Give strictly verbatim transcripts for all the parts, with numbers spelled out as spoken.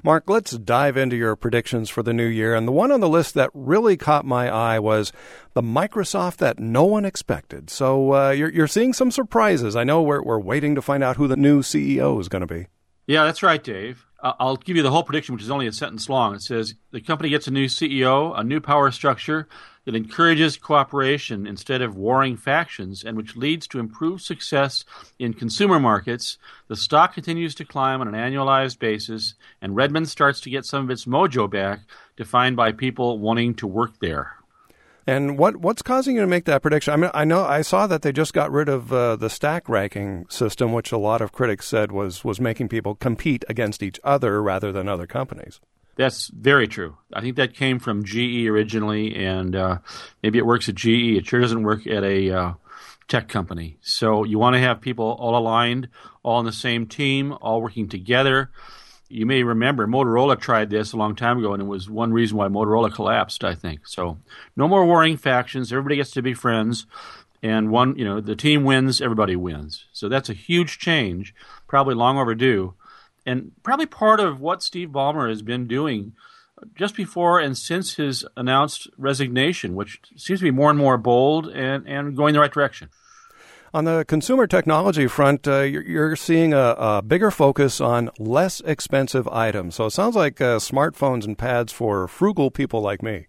Mark, let's dive into your predictions for the new year. And the one on the list that really caught my eye was the Microsoft that no one expected. So uh, you're, you're seeing some surprises. I know we're, we're waiting to find out who the new C E O is going to be. Yeah, that's right, Dave. I'll give you the whole prediction, which is only a sentence long. It says the company gets a new C E O, a new power structure that encourages cooperation instead of warring factions, and which leads to improved success in consumer markets. The stock continues to climb on an annualized basis, and Redmond starts to get some of its mojo back, defined by people wanting to work there. And what what's causing you to make that prediction? I mean, I know I saw that they just got rid of uh, the stack ranking system, which a lot of critics said was was making people compete against each other rather than other companies. That's very true. I think that came from G E originally, and uh, maybe it works at G E. It sure doesn't work at a uh, tech company. So you want to have people all aligned, all on the same team, all working together. You may remember Motorola tried this a long time ago, and it was one reason why Motorola collapsed, I think. So no more warring factions. Everybody gets to be friends. And one, you know, the team wins, everybody wins. So that's a huge change, probably long overdue. And probably part of what Steve Ballmer has been doing just before and since his announced resignation, which seems to be more and more bold and, and going the right direction. On the consumer technology front, uh, you're, you're seeing a, a bigger focus on less expensive items. So it sounds like uh, smartphones and pads for frugal people like me.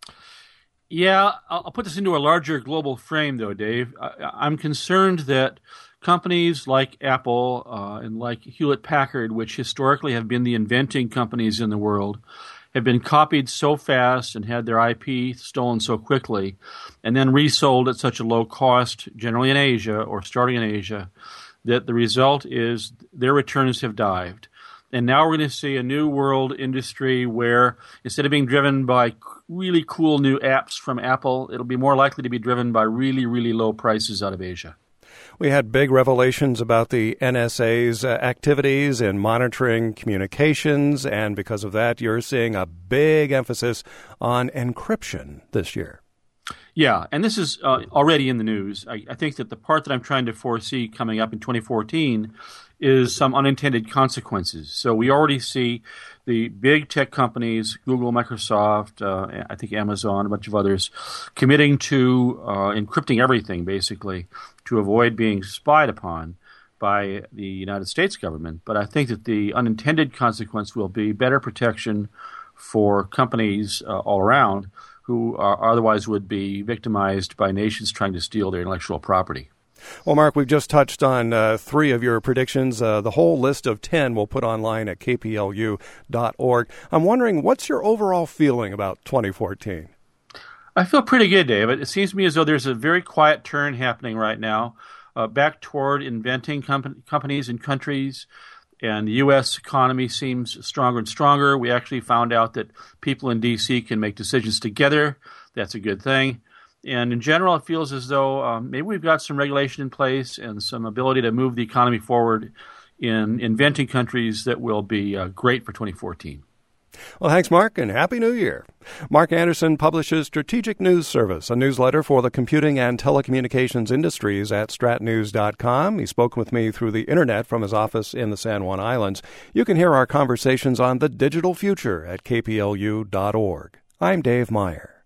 Yeah, I'll put this into a larger global frame, though, Dave. I, I'm concerned that companies like Apple uh, and like Hewlett-Packard, which historically have been the inventing companies in the world, have been copied so fast and had their I P stolen so quickly and then resold at such a low cost, generally in Asia or starting in Asia, that the result is their returns have dived. And now we're going to see a new world industry where instead of being driven by really cool new apps from Apple, it'll be more likely to be driven by really, really low prices out of Asia. We had big revelations about the N S A's uh, activities in monitoring communications, and because of that, you're seeing a big emphasis on encryption this year. Yeah, and this is uh, already in the news. I, I think that the part that I'm trying to foresee coming up in twenty fourteen is some unintended consequences. So we already see the big tech companies, Google, Microsoft, uh, I think Amazon, a bunch of others, committing to uh, encrypting everything, basically, to avoid being spied upon by the United States government. But I think that the unintended consequence will be better protection for companies uh, all around who are, otherwise would be victimized by nations trying to steal their intellectual property. Well, Mark, we've just touched on uh, three of your predictions. Uh, the whole list of ten we'll put online at k p l u dot org. I'm wondering, what's your overall feeling about twenty fourteen? I feel pretty good, David. It seems to me as though there's a very quiet turn happening right now, uh, back toward inventing com- companies and countries, and the U S economy seems stronger and stronger. We actually found out that people in D C can make decisions together. That's a good thing. And in general, it feels as though um, maybe we've got some regulation in place and some ability to move the economy forward in inventing countries that will be uh, great for twenty fourteen. Well, thanks, Mark, and Happy New Year. Mark Anderson publishes Strategic News Service, a newsletter for the computing and telecommunications industries at strat news dot com. He spoke with me through the Internet from his office in the San Juan Islands. You can hear our conversations on the digital future at k p l u dot org. I'm Dave Meyer.